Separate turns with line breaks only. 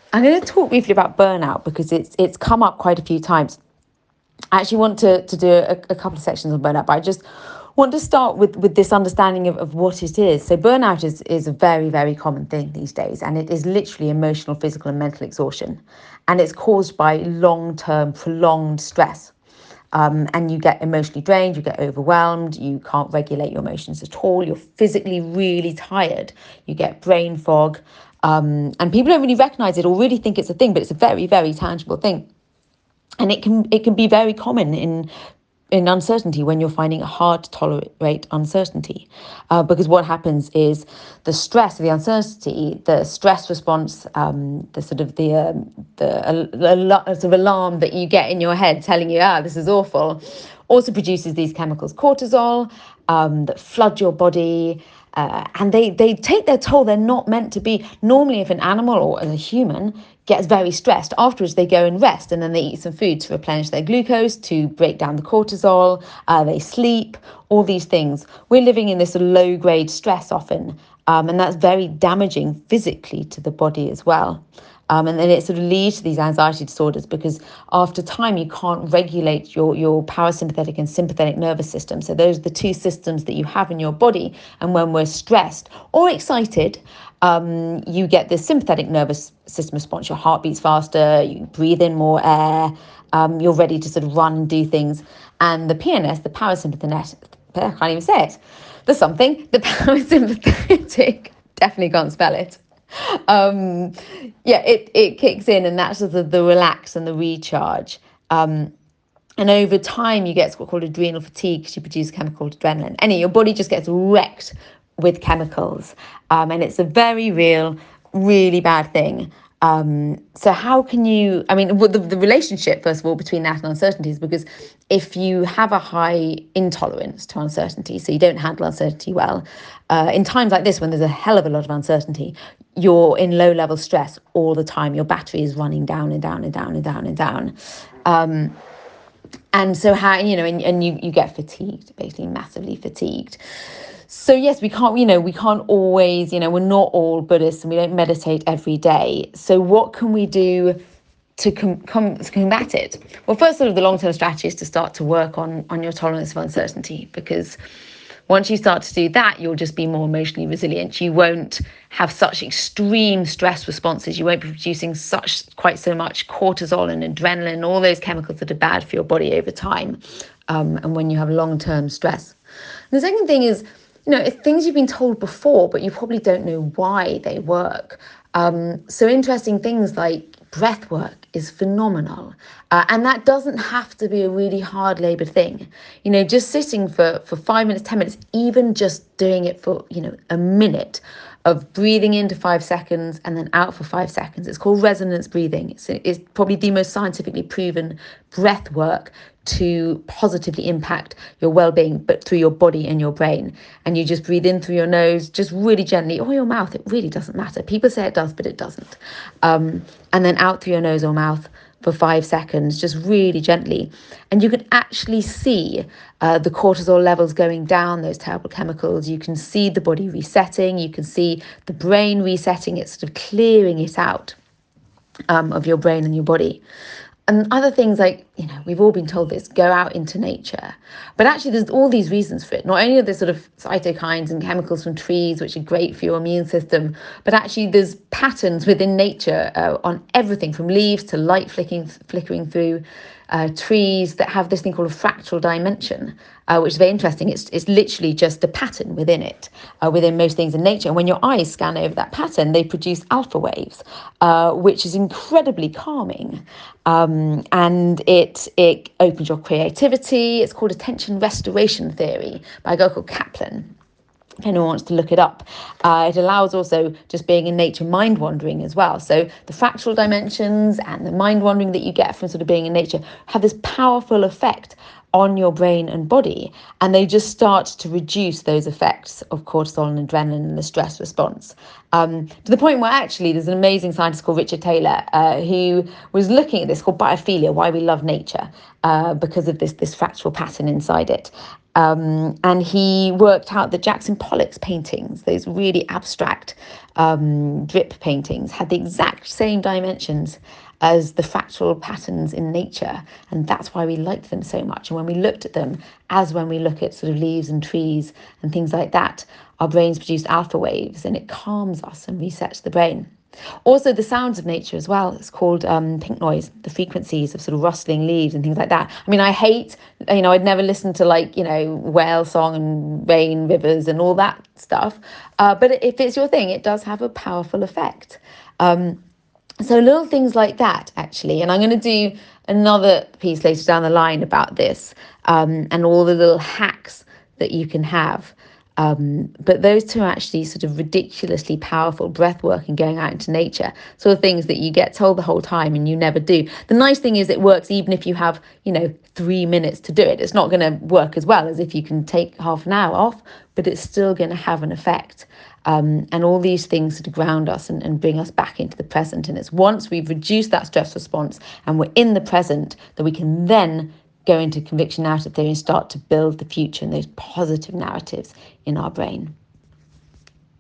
I'm going to talk briefly about burnout because it's come up quite a few times. I actually want to do a couple of sections on burnout, but I just want to start with this understanding of what it is. So burnout is a very, very common thing these days, and it is literally emotional, physical, and mental exhaustion. And it's caused by long-term, prolonged stress. And you get emotionally drained, you get overwhelmed, you can't regulate your emotions at all, you're physically really tired, you get brain fog. And people don't really recognize it or really think it's a thing, but it's a very, very tangible thing. And it can be very common in uncertainty when you're finding it hard to tolerate uncertainty, because what happens is the stress of the uncertainty, the stress response, the sort of the sort of alarm that you get in your head telling you, this is awful, also produces these chemicals, cortisol, that flood your body. And they take their toll. They're not meant to be. Normally, if an animal or a human gets very stressed, afterwards they go and rest, and then they eat some food to replenish their glucose, to break down the cortisol. They sleep, all these things. We're living in this low grade stress often, and that's very damaging physically to the body as well. And then it sort of leads to these anxiety disorders because after time you can't regulate your parasympathetic and sympathetic nervous system. So those are the two systems that you have in your body. And when we're stressed or excited, you get this sympathetic nervous system response. Your heart beats faster, you breathe in more air, you're ready to sort of run and do things. And the PNS, the parasympathetic, I can't even say it. There's something, the parasympathetic, definitely can't spell it. um it kicks in, and that's sort of the relax and the recharge. And over time you get what's called adrenal fatigue because you produce a chemical called adrenaline. Your body just gets wrecked with chemicals, and it's a very real, really bad thing. So how can you, the relationship, first of all, between that and uncertainty is because if you have a high intolerance to uncertainty, so you don't handle uncertainty well, in times like this when there's a hell of a lot of uncertainty, you're in low level stress all the time. Your battery is running down and down and down and down and down. And so how, and you get fatigued, basically massively fatigued. So yes, we can't always, we're not all Buddhists and we don't meditate every day. So what can we do to combat it? Well, first, sort of the long-term strategy is to start to work on your tolerance of uncertainty, because once you start to do that, you'll just be more emotionally resilient. You won't have such extreme stress responses. You won't be producing quite so much cortisol and adrenaline, all those chemicals that are bad for your body over time, and when you have long-term stress. And the second thing is, it's things you've been told before, but you probably don't know why they work. So interesting things like breath work is phenomenal. And that doesn't have to be a really hard laboured thing. Just sitting for 5 minutes, 10 minutes, even just doing it for, a minute of breathing into 5 seconds and then out for 5 seconds. It's called resonance breathing. It's probably the most scientifically proven breath work to positively impact your well-being, but through your body and your brain. And you just breathe in through your nose, just really gently, or your mouth. It really doesn't matter. People say it does, but it doesn't. And then out through your nose or mouth for 5 seconds, just really gently. And you can actually see the cortisol levels going down, those terrible chemicals. You can see the body resetting. You can see the brain resetting. It's sort of clearing it out of your brain and your body. And other things like, we've all been told this, go out into nature. But actually, there's all these reasons for it. Not only are there sort of cytokines and chemicals from trees, which are great for your immune system, but actually there's patterns within nature on everything from leaves to light flickering through trees that have this thing called a fractal dimension, which is very interesting. It's literally just a pattern within it, within most things in nature. And when your eyes scan over that pattern, they produce alpha waves, which is incredibly calming. And it opens your creativity. It's called attention restoration theory by a guy called Kaplan. If anyone wants to look it up. It allows also just being in nature mind wandering as well. So the fractal dimensions and the mind wandering that you get from sort of being in nature have this powerful effect on your brain and body, and they just start to reduce those effects of cortisol and adrenaline and the stress response, to the point where actually there's an amazing scientist called Richard Taylor who was looking at this, called biophilia, why we love nature, because of this fractal pattern inside it. And he worked out that Jackson Pollock's paintings, those really abstract drip paintings, had the exact same dimensions as the fractal patterns in nature. And that's why we liked them so much. And when we looked at them, as when we look at sort of leaves and trees and things like that, our brains produce alpha waves, and it calms us and resets the brain. Also, the sounds of nature as well. It's called pink noise, the frequencies of sort of rustling leaves and things like that. I mean, I hate, I'd never listen to whale song and rain, rivers and all that stuff. But if it's your thing, it does have a powerful effect. So little things like that, actually. And I'm going to do another piece later down the line about this, and all the little hacks that you can have. But those two are actually sort of ridiculously powerful: breath work and going out into nature, sort of things that you get told the whole time and you never do. The nice thing is it works even if you have, 3 minutes to do it. It's not going to work as well as if you can take half an hour off, but it's still going to have an effect. And all these things sort of ground us and bring us back into the present. And it's once we've reduced that stress response and we're in the present that we can then go into conviction narrative theory and start to build the future and those positive narratives in our brain.